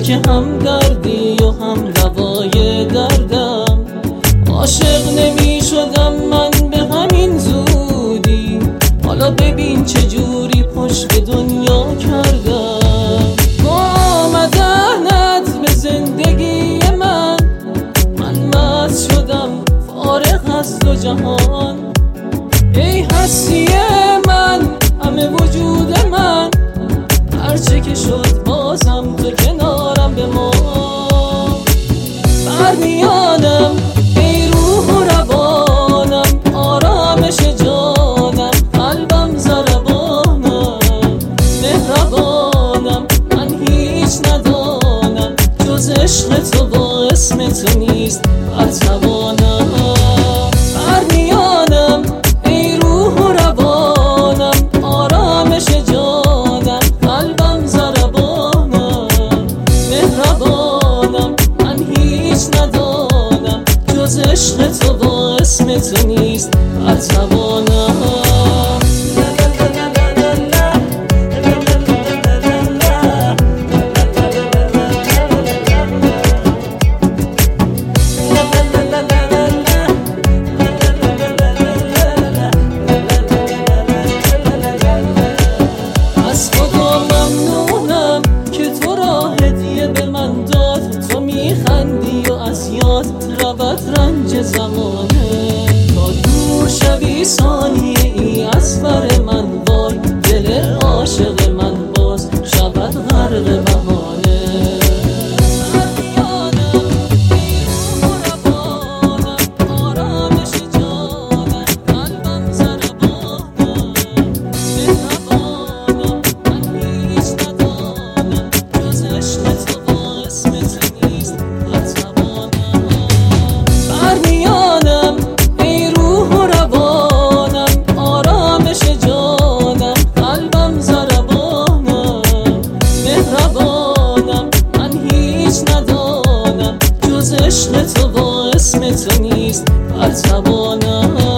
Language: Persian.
که هم دردی و هم دوای دردم. عاشق نمی شدم من به همین زودی، حالا ببین چجوری پشت دنیا کردم. با آمدنت به زندگی من مست شدم، فارغ از دو جهان. ای هستی من، همه وجود من، هرچه که شد بازم تو کنارم بمان. برمیانم ای روح و روانم، آرامش جانم، قلبم ضربانم، مهربانم. من هیچ ندانم جز عشق تو، با اسم تو نیست برتوانم. برمیانم ای روح و روانم، آرامش جانم، قلبم ضربانم، مهربانم. من هیچ ندانم جز عشق تو، با اسم تو نیست برتوانم. از خدا ممنونم که تو را هدیه به من داد. تو میخندی و از یاد رود رنج زمانه، تا دور شوی ثانیه ای از بر من. وای دل عاشق من باز شود غرق بهانه. برمیانم ای روح و روانم، آرامش جانم، قلبم ضربانم، مهربانم. من هیچ ندانم جز عشق تو، با اسم تو نیست برتوانم.